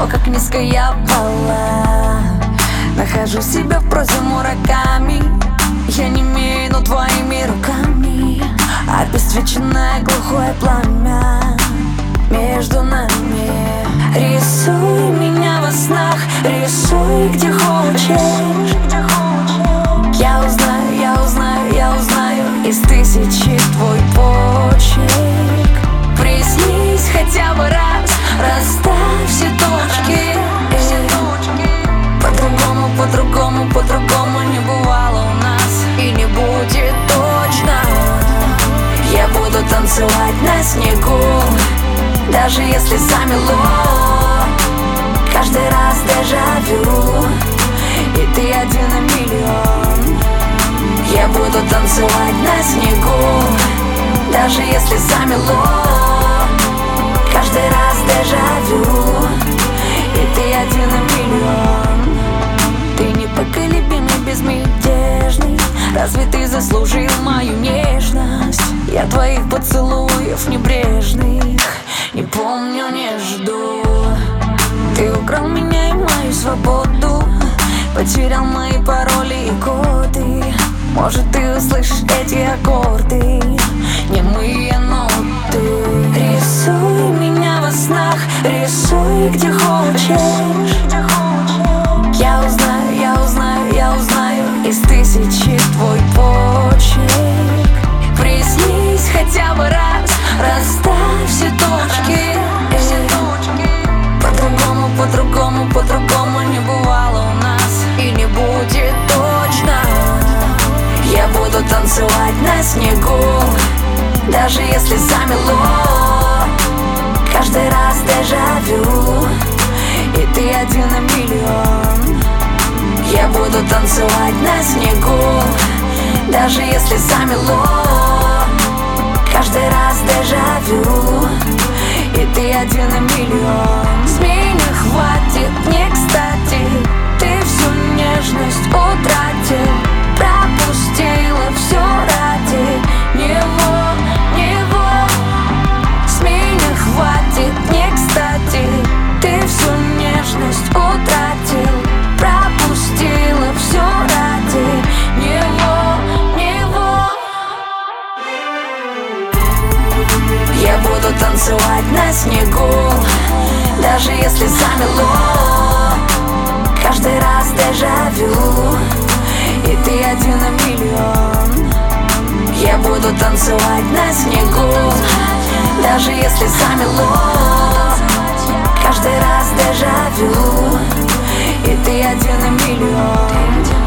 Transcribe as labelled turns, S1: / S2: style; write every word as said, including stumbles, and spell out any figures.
S1: О, как низко я пала. Нахожу себя в прозе Мураками. Я не имею, но твоими руками обесцвеченное глухое пламя между нами. Рисуй меня во снах, рисуй где хочешь. Я узнаю, я узнаю, я узнаю из тысячи твой почерк. Приснись хотя бы раз, расставь все точки. По-другому, по-другому, по-другому не бывало у нас и не будет точно. Я буду танцевать на снегу, даже если замело. Каждый раз дежавю, и ты один на миллион. Я буду танцевать на снегу, даже если замело. Каждый раз дежавю, и ты один на миллион. Ты непоколебимый, безмятежный. Разве ты заслужил мою нежность? Я твоих поцелуев небрежных не помню, не жду. Ты украл меня и мою свободу, потерял мои пароли и коды. Может, ты услышишь эти аккорды, немые ноты. Рисуй меня во снах, рисуй где хочешь. Я узнаю, я узнаю, я узнаю из тысячи твой почерк. Приснись хотя бы раз, расставь все точки. По-другому, по-другому, по-другому не бывало у нас и не будет точно. Я буду танцевать на снегу, даже если замело. Каждый раз дежавю, и ты один на миллион. Я буду танцевать на снегу, даже если замело. Каждый раз дежавю, и ты один на миллион. Змей не хватит, не кстати. Ты всю нежность утратил, пропустила все ради него, него. Змей не хватит, не кстати. Ты всю нежность утратил, пропустила все ради него, него. Я буду танцевать на снегу, даже если замело. Каждый раз дежавю, и ты один на миллион. Я буду танцевать на снегу, даже если замело. Каждый раз дежавю, и ты один на миллион.